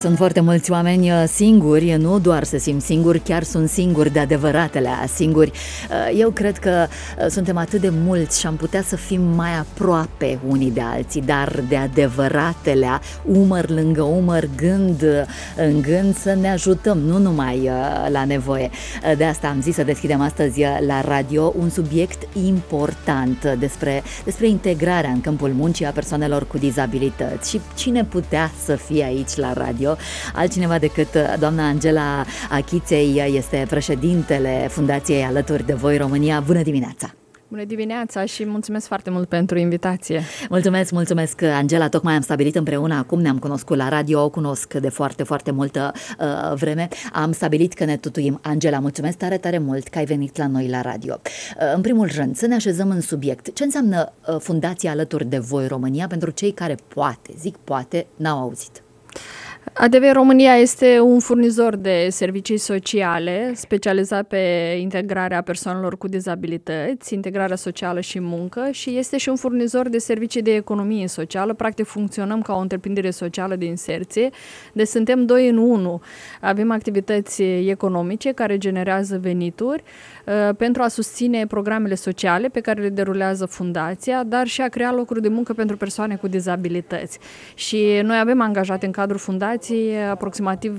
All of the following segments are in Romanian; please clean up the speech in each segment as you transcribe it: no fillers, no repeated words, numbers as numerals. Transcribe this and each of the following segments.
Sunt foarte mulți oameni singuri, nu doar se simt singuri, chiar sunt singuri de adevăratele singuri. Eu cred că suntem atât de mulți și am putea să fim mai aproape unii de alții, dar de adevăratele, umăr lângă umăr, gând în gând, să ne ajutăm, nu numai la nevoie. De asta am zis să deschidem astăzi la radio un subiect important despre integrarea în câmpul muncii a persoanelor cu dizabilități. Și cine putea să fie aici la radio? Altcineva decât doamna Angela Achiței, este președintele Fundației Alături de Voi România. Bună dimineața! Bună dimineața și mulțumesc foarte mult pentru invitație. Mulțumesc, Angela. Tocmai am stabilit împreună, acum ne-am cunoscut la radio, o cunosc de foarte, foarte multă vreme. Am stabilit că ne tutuim. Angela, mulțumesc tare, tare mult că ai venit la noi la radio. În primul rând, să ne așezăm în subiect. Ce înseamnă Fundația Alături de Voi România pentru cei care poate, n-au auzit? ADV România este un furnizor de servicii sociale specializat pe integrarea persoanelor cu dizabilități, integrarea socială și muncă și este și un furnizor de servicii de economie socială. Practic funcționăm ca o întreprindere socială de inserție, deci suntem 2 în 1. Avem activități economice care generează venituri pentru a susține programele sociale pe care le derulează fundația, dar și a crea locuri de muncă pentru persoane cu dizabilități. Și noi avem angajate în cadrul fundației, aproximativ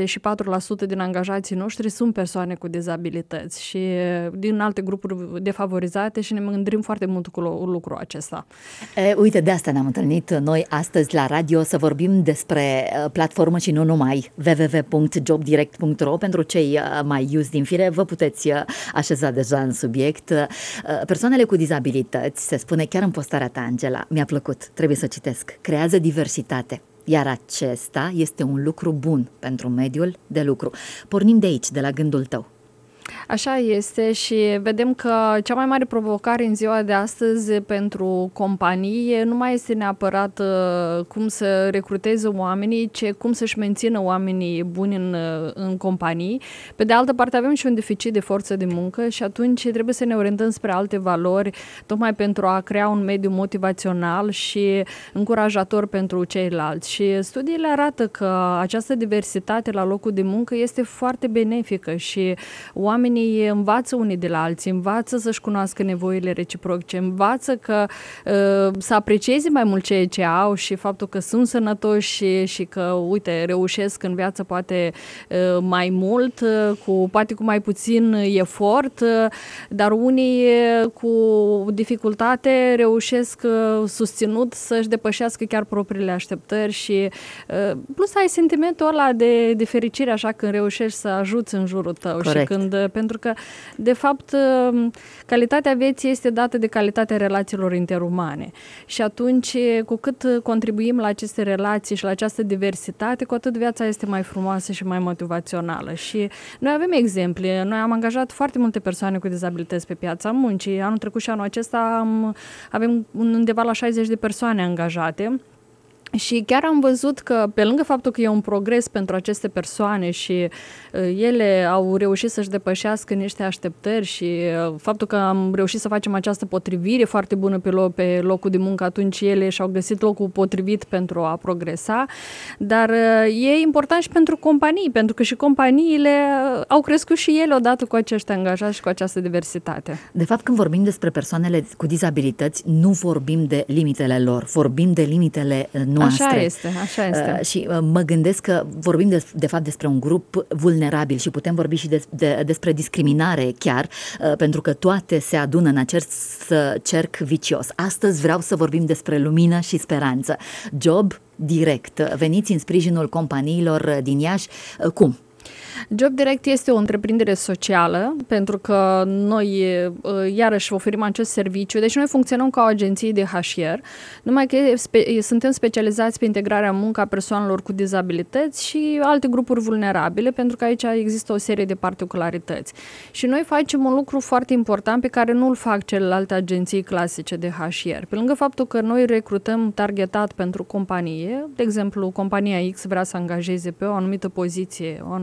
34% din angajații noștri sunt persoane cu dizabilități și din alte grupuri defavorizate și ne mândrim foarte mult cu lucrul acesta. Uite, de asta ne-am întâlnit noi astăzi la radio să vorbim despre platformă și nu numai, www.jobdirect.ro. Pentru cei mai iuzi din fire, vă puteți așeza deja în subiect. Persoanele cu dizabilități, se spune chiar în postarea ta, Angela, mi-a plăcut, trebuie să citesc, creează diversitate. Iar acesta este un lucru bun pentru mediul de lucru. Pornim de aici, de la gândul tău. Așa este și vedem că cea mai mare provocare în ziua de astăzi pentru companii nu mai este neapărat cum să recruteze oamenii, ci cum să-și mențină oamenii buni în companii. Pe de altă parte avem și un deficit de forță de muncă și atunci trebuie să ne orientăm spre alte valori, tocmai pentru a crea un mediu motivațional și încurajator pentru ceilalți. Și studiile arată că această diversitate la locul de muncă este foarte benefică și oamenii învață unii de la alții, învață să-și cunoască nevoile reciproce, învață că să aprecieze mai mult ceea ce au și faptul că sunt sănătoși și că, uite, reușesc în viață poate mai mult, poate cu mai puțin efort, dar unii cu dificultate reușesc susținut să-și depășească chiar propriile așteptări și plus ai sentimentul ăla de fericire așa când reușești să ajuți în jurul tău. Corect. Și pentru că, de fapt, calitatea vieții este dată de calitatea relațiilor interumane. Și atunci, cu cât contribuim la aceste relații și la această diversitate, cu atât viața este mai frumoasă și mai motivațională. Și noi avem exemple. Noi am angajat foarte multe persoane cu dizabilități pe piața muncii. Anul trecut și anul acesta avem undeva la 60 de persoane angajate. Și chiar am văzut că, pe lângă faptul că e un progres pentru aceste persoane și ele au reușit să-și depășească niște așteptări și faptul că am reușit să facem această potrivire foarte bună pe locul de muncă, atunci ele și-au găsit locul potrivit pentru a progresa, dar e important și pentru companii, pentru că și companiile au crescut și ele odată cu acești angajați și cu această diversitate. De fapt, când vorbim despre persoanele cu dizabilități, nu vorbim de limitele lor, vorbim de limitele noastre. Așa este. Și mă gândesc că vorbim de fapt despre un grup vulnerabil și putem vorbi și despre discriminare chiar, pentru că toate se adună în acest cerc vicios. Astăzi vreau să vorbim despre lumină și speranță. Job Direct, veniți în sprijinul companiilor din Iași. Cum? Job Direct este o întreprindere socială pentru că noi iarăși oferim acest serviciu. Deci noi funcționăm ca o agenție de HR, numai că suntem specializați pe integrarea muncă a persoanelor cu dizabilități și alte grupuri vulnerabile, pentru că aici există o serie de particularități. Și noi facem un lucru foarte important pe care nu îl fac celelalte agenții clasice de HR. Pe lângă faptul că noi recrutăm targetat pentru companie, de exemplu, compania X vrea să angajeze pe o anumită poziție, o anumită persoană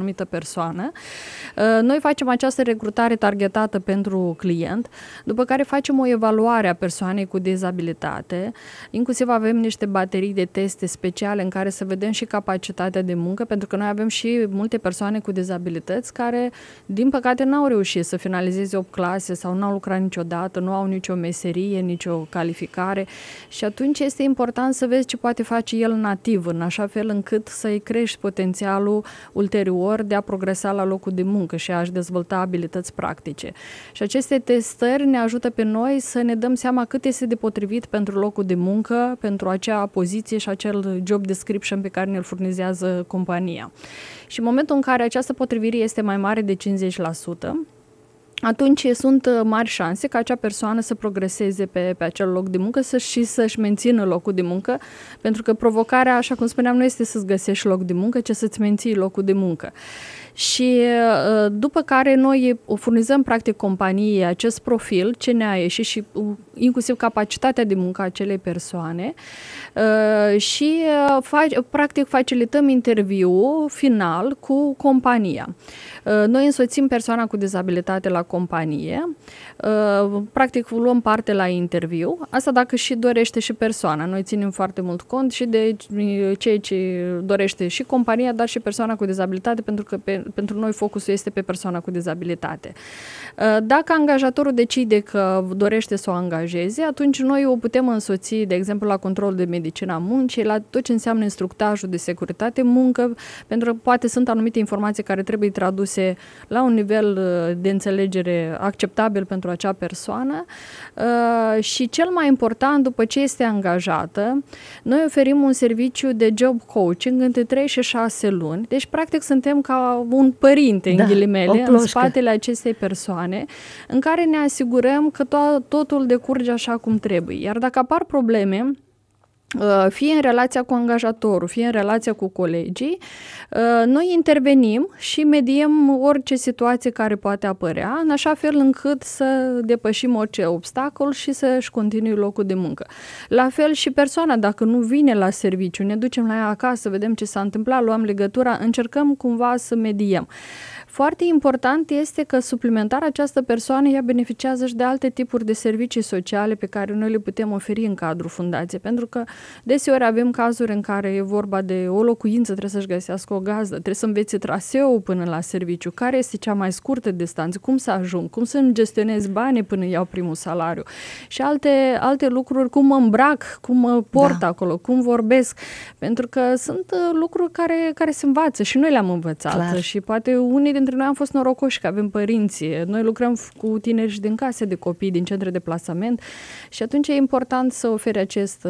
persoană. Noi facem această recrutare targetată pentru client, după care facem o evaluare a persoanei cu dizabilitate, inclusiv avem niște baterii de teste speciale în care să vedem și capacitatea de muncă, pentru că noi avem și multe persoane cu dizabilități care, din păcate, n-au reușit să finalizeze 8 clase sau n-au lucrat niciodată, nu au nicio meserie, nicio calificare și atunci este important să vezi ce poate face el nativ, în așa fel încât să-i crești potențialul ulterior de a progresa la locul de muncă și a-și dezvolta abilități practice. Și aceste testări ne ajută pe noi să ne dăm seama cât este de potrivit pentru locul de muncă, pentru acea poziție și acel job description pe care ne-l furnizează compania. Și în momentul în care această potrivire este mai mare de 50%, atunci sunt mari șanse ca acea persoană să progreseze pe acel loc de muncă și să-și mențină locul de muncă, pentru că provocarea, așa cum spuneam, nu este să-ți găsești loc de muncă, ci să-ți menții locul de muncă. Și după care noi furnizăm practic companiei acest profil, ce ne-a ieșit și inclusiv capacitatea de muncă a acelei persoane și practic facilităm interviul final cu compania. Noi însoțim persoana cu dizabilitate la companie, practic luăm parte la interviu, asta dacă și dorește și persoana. Noi ținem foarte mult cont și de ceea ce dorește și compania, dar și persoana cu dizabilitate, pentru că pentru noi focusul este pe persoana cu dizabilitate. Dacă angajatorul decide că dorește să o angajeze, atunci noi o putem însoți, de exemplu, la control de medicină a muncii, la tot ce înseamnă instructajul de securitate muncă, pentru că poate sunt anumite informații care trebuie traduse la un nivel de înțelegere acceptabil pentru acea persoană și cel mai important, după ce este angajată, noi oferim un serviciu de job coaching între 3 și 6 luni, deci practic suntem ca un părinte, în ghilimele, în spatele acestei persoane, în care ne asigurăm că totul decurge așa cum trebuie. Iar dacă apar probleme, fie în relația cu angajatorul, fie în relația cu colegii, noi intervenim și mediem orice situație care poate apărea, în așa fel încât să depășim orice obstacol și să-și continue locul de muncă. La fel și persoana, dacă nu vine la serviciu, ne ducem la ea acasă, vedem ce s-a întâmplat, luăm legătura, încercăm cumva să mediem. Foarte important este că suplimentar această persoană ea beneficiază și de alte tipuri de servicii sociale pe care noi le putem oferi în cadrul fundației, pentru că deseori avem cazuri în care e vorba de o locuință, trebuie să-și găsească o gazdă, trebuie să învețe traseul până la serviciu, care este cea mai scurtă distanță, cum să ajung, cum să-mi gestionez banii până iau primul salariu și alte lucruri, cum mă îmbrac, cum mă port acolo, cum vorbesc, pentru că sunt lucruri care se învață și noi le-am învățat. Clar. Și poate unii dintre noi am fost norocoși că avem părinți. Noi lucrăm cu tineri și din case de copii, din centre de plasament și atunci e important să ofere acest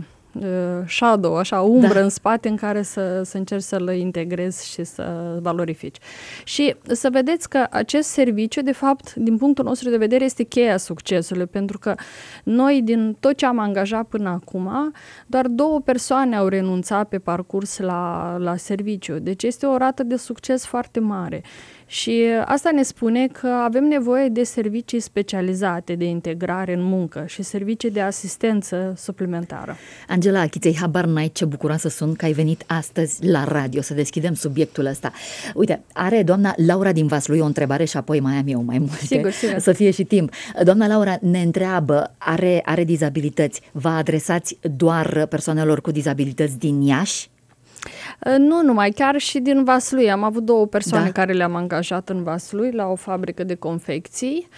shadow, așa, umbră în spate în care să încerci să-l integrezi și să valorifici. Și să vedeți că acest serviciu, de fapt, din punctul nostru de vedere, este cheia succesului, pentru că noi, din tot ce am angajat până acum, doar 2 persoane au renunțat pe parcurs la serviciu. Deci este o rată de succes foarte mare. Și asta ne spune că avem nevoie de servicii specializate de integrare în muncă și servicii de asistență suplimentară. Angela Achiței, habar n-ai ce bucuroasă sunt că ai venit astăzi la radio să deschidem subiectul ăsta. Uite, are doamna Laura din Vaslui o întrebare și apoi mai am eu mai multe, sigur. Să fie și timp. Doamna Laura ne întreabă, are dizabilități, vă adresați doar persoanelor cu dizabilități din Iași? Nu numai, chiar și din Vaslui. Am avut 2 persoane care le-am angajat în Vaslui la o fabrică de confecții.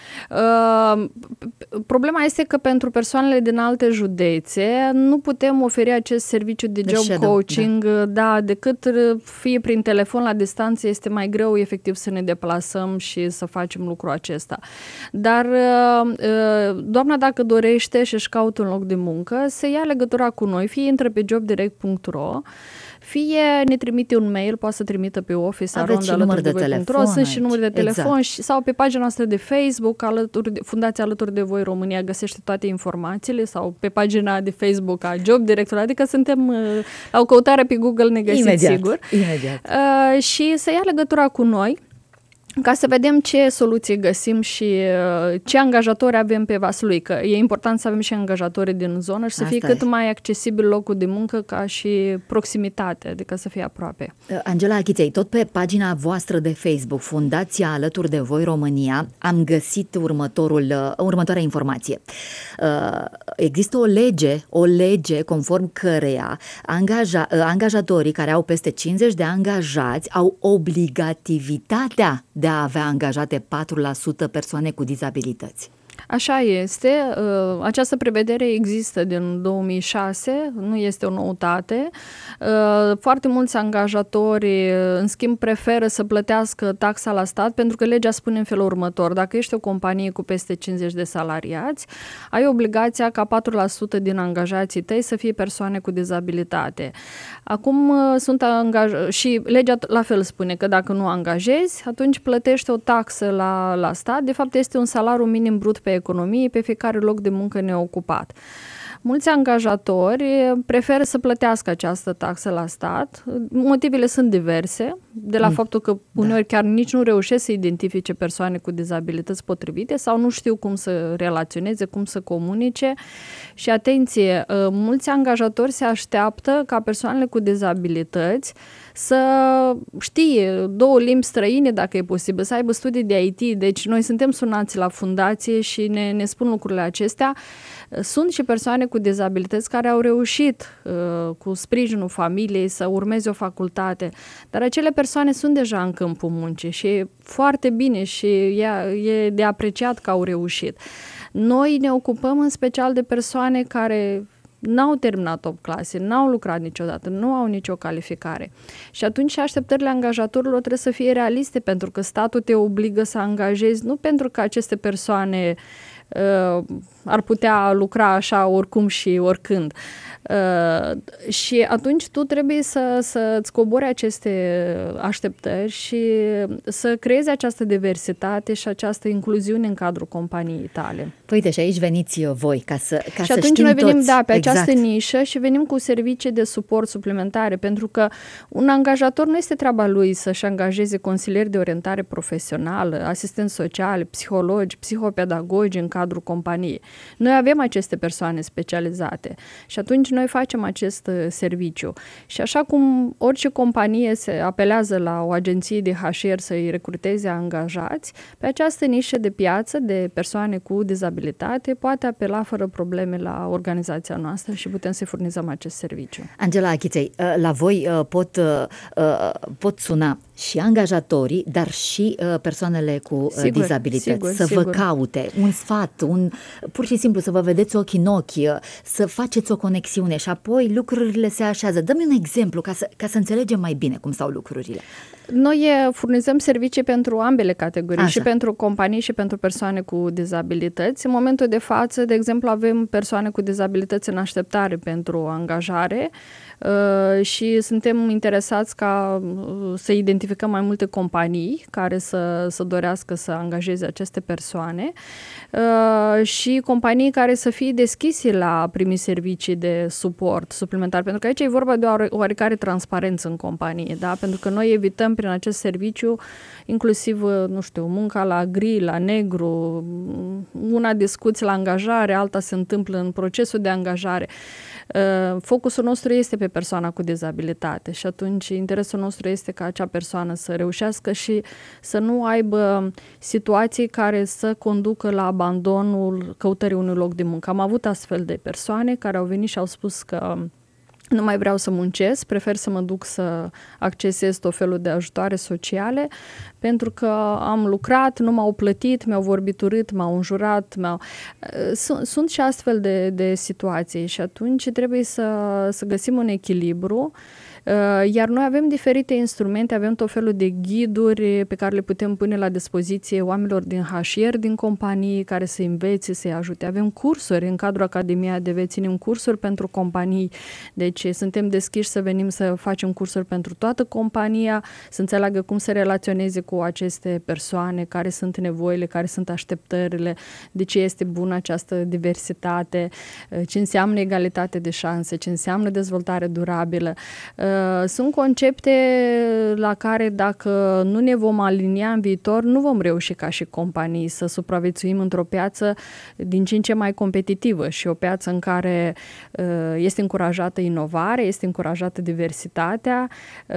Problema este că pentru persoanele din alte județe nu putem oferi acest serviciu de job coaching, decât fie prin telefon la distanță, este mai greu efectiv să ne deplasăm și să facem lucrul acesta. Dar doamna, dacă dorește și își caută un loc de muncă, să ia legătura cu noi, fie intră pe jobdirect.ro, fie ne trimite un mail, poate să trimită pe office @alături-de-voi.ro, sunt și număr de telefon sau pe pagina noastră de Facebook, Fundația Alături de Voi România găsește toate informațiile sau pe pagina de Facebook a Job Direct, adică suntem la o căutare pe Google, ne găsiți sigur. Imediat. Și să ia legătura cu noi. ca să vedem ce soluții găsim și ce angajatori avem pe Vaslui, că e important să avem și angajatori din zonă și să fie cât mai accesibil locul de muncă ca și proximitate, adică să fie aproape. Angela Achiței, tot pe pagina voastră de Facebook, Fundația Alături de Voi România, am găsit următoarea informație. Există o lege conform căreia angajatorii care au peste 50 de angajați au obligativitatea de a avea angajate 4% persoane cu dizabilități. Așa este. Această prevedere există din 2006, nu este o noutate. Foarte mulți angajatori, în schimb, preferă să plătească taxa la stat pentru că legea spune în felul următor: dacă ești o companie cu peste 50 de salariați, ai obligația ca 4% din angajații tăi să fie persoane cu dizabilitate. Acum și legea la fel spune că dacă nu angajezi, atunci plătești o taxă la stat. De fapt, este un salariu minim brut pe economie pe fiecare loc de muncă neocupat. Mulți angajatori preferă să plătească această taxă la stat. Motivele sunt diverse, de la faptul că uneori chiar nici nu reușesc să identifice persoane cu dizabilități potrivite sau nu știu cum să relaționeze, cum să comunice. Și atenție, mulți angajatori se așteaptă ca persoanele cu dizabilități să știe 2 limbi străine, dacă e posibil, să aibă studii de IT. Deci noi suntem sunați la fundație și ne spun lucrurile acestea. Sunt și persoane cu dizabilități care au reușit cu sprijinul familiei să urmeze o facultate, dar acele persoane sunt deja în câmpul muncii și e foarte bine și e de apreciat că au reușit. Noi ne ocupăm în special de persoane care n-au terminat 8 clase, n-au lucrat niciodată, nu au nicio calificare. Și atunci așteptările angajatorilor trebuie să fie realiste, pentru că statul te obligă să angajezi, nu pentru că aceste persoane ar putea lucra așa oricum și oricând. Și atunci tu trebuie să-ți cobori aceste așteptări și să creezi această diversitate și această incluziune în cadrul companiei tale. Uite, și aici veniți voi ca să și atunci noi venim pe această nișă și venim cu servicii de suport suplimentare, pentru că un angajator nu este treaba lui să-și angajeze consilieri de orientare profesională, asistenți sociali, psihologi, psihopedagogi în cadrul companiei. Noi avem aceste persoane specializate și atunci noi facem acest serviciu. Și așa cum orice companie se apelează la o agenție de HR să-i recruteze angajați, pe această nișă de piață de persoane cu dizabilitate poate apela fără probleme la organizația noastră și putem să furnizăm acest serviciu. Angela Achiței, la voi pot suna și angajatorii, dar și persoanele cu dizabilități să vă caute un sfat, pur și simplu să vă vedeți ochii în ochi, să faceți o conexiune și apoi lucrurile se așează. Dă-mi un exemplu ca să înțelegem mai bine cum stau lucrurile. Noi furnizăm servicii pentru ambele categorii, și pentru companii și pentru persoane cu dizabilități. În momentul de față, de exemplu, avem persoane cu dizabilități în așteptare pentru angajare și suntem interesați ca să identificăm mai multe companii care să dorească să angajeze aceste persoane și companii care să fie deschise la a primi servicii de suport suplimentar, pentru că aici e vorba de o oarecare transparență în companie, da? Pentru că noi evităm prin acest serviciu inclusiv, nu știu, munca la gri, la negru, una discuți la angajare, alta se întâmplă în procesul de angajare. Focusul nostru este pe persoana cu dizabilitate și atunci interesul nostru este ca acea persoană să reușească și să nu aibă situații care să conducă la abandonul căutării unui loc de muncă. Am avut astfel de persoane care au venit și au spus că nu mai vreau să muncesc, prefer să mă duc să accesez tot felul de ajutoare sociale, pentru că am lucrat, nu m-au plătit, mi-au vorbit urât, m-au înjurat, Sunt și astfel de situații și atunci trebuie să găsim un echilibru. Iar noi avem diferite instrumente, avem tot felul de ghiduri pe care le putem pune la dispoziție oamenilor din HR, din companii, care să învețe, să-i ajute. Avem cursuri în cadrul Academiei ADV, ținem cursuri pentru companii, deci suntem deschiși să venim să facem cursuri pentru toată compania, să înțeleagă cum să relaționeze cu aceste persoane, care sunt nevoile, care sunt așteptările, de ce este bună această diversitate, ce înseamnă egalitate de șanse, ce înseamnă dezvoltare durabilă. Sunt concepte la care dacă nu ne vom alinia în viitor, nu vom reuși ca și companii să supraviețuim într-o piață din ce în ce mai competitivă și o piață în care este încurajată inovare, este încurajată diversitatea,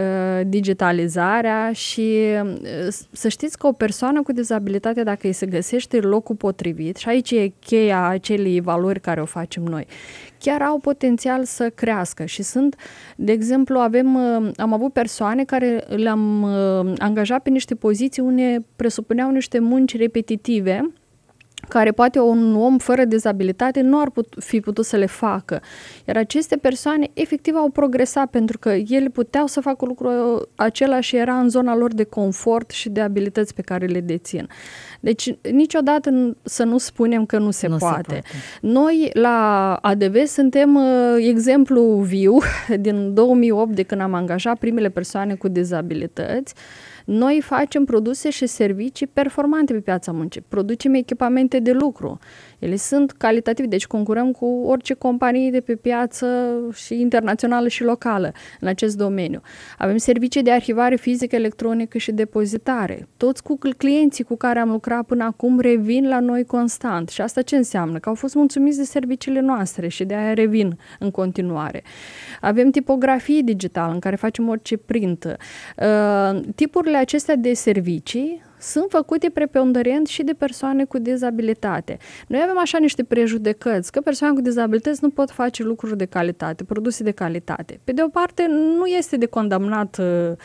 digitalizarea și să știți că o persoană cu dizabilitate, dacă îi se găsește locul potrivit, și aici e cheia acelei valori care o facem noi, chiar au potențial să crească și sunt, de exemplu, am avut persoane care le-am angajat pe niște poziții unde presupuneau niște munci repetitive care poate un om fără dizabilitate nu ar fi putut să le facă. Iar aceste persoane efectiv au progresat pentru că ele puteau să facă lucrul acela și era în zona lor de confort și de abilități pe care le dețin. Deci niciodată să nu spunem că nu se poate. Noi la ADV suntem exemplu viu din 2008 de când am angajat primele persoane cu dizabilități. Noi facem produse și servicii performante pe piața muncii. Producem echipamente de lucru. Ele sunt calitative, deci concurăm cu orice companie de pe piață și internațională și locală în acest domeniu. Avem servicii de arhivare fizică, electronică și depozitare. Toți clienții cu care am lucrat până acum revin la noi constant. Și asta ce înseamnă? Că au fost mulțumiți de serviciile noastre și de aia revin în continuare. Avem tipografie digitală în care facem orice print. Tipurile acestea de servicii sunt făcute preponderent și de persoane cu dizabilitate. Noi avem așa niște prejudecăți că persoane cu dizabilități nu pot face lucruri de calitate, produse de calitate. Pe de o parte, nu este de condamnat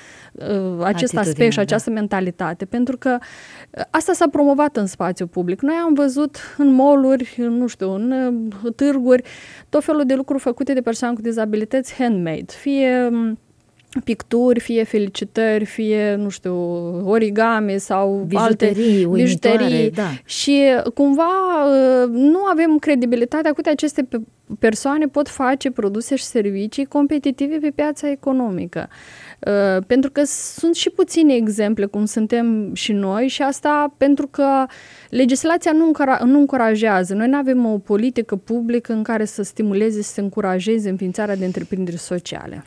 acest aspect și această mentalitate, pentru că asta s-a promovat în spațiu public. Noi am văzut în mall-uri, nu știu, în târguri, tot felul de lucruri făcute de persoane cu dizabilități handmade, fie picturi, fie felicitări, fie, nu știu, origami sau bijuterii. Da. Și cumva nu avem credibilitatea cu aceste persoane pot face produse și servicii competitive pe piața economică. Pentru că sunt și puține exemple cum suntem și noi și asta pentru că legislația nu încurajează. Noi nu avem o politică publică în care să stimuleze, să încurajeze înființarea de întreprinderi sociale.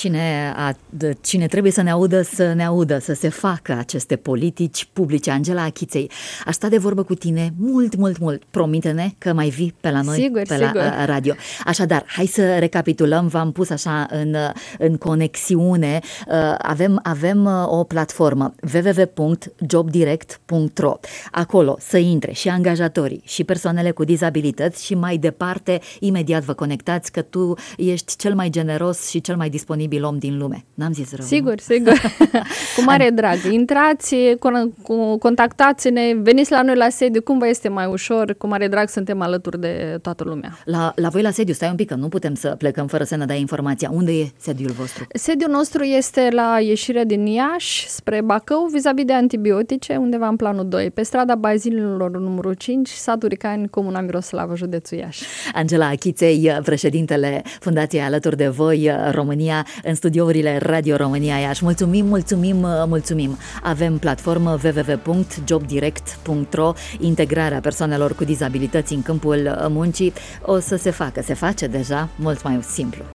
Cine trebuie să ne audă, să se facă aceste politici publice. Angela Achiței, aș sta de vorbă cu tine mult. Promite-ne că mai vii pe la noi, sigur. la radio. Așadar, hai să recapitulăm, v-am pus așa în conexiune. Avem o platformă www.jobdirect.ro. Acolo să intre și angajatorii și persoanele cu dizabilități și mai departe, imediat vă conectați că tu ești cel mai generos și cel mai disponibil om din lume. N-am zis rău. Sigur. Cu mare drag. Intrați, contactați-ne, veniți la noi la sediu, cum vă este mai ușor, cu mare drag suntem alături de toată lumea. La voi la sediu, stai un pic, că nu putem să plecăm fără să ne dai informația. Unde e sediul vostru? Sediul nostru este la ieșirea din Iași, spre Bacău, vis-a-vis de antibiotice, undeva în planul 2, pe strada Bazinilor numărul 5, satul Ricani, Comuna Miroslavă, județul Iași. Angela Achiței, președintele Fundației Alături de Voi România, în studiourile Radio România Iași. Mulțumim! Avem platformă www.jobdirect.ro. Integrarea persoanelor cu dizabilități în câmpul muncii o să se face deja mult mai simplu.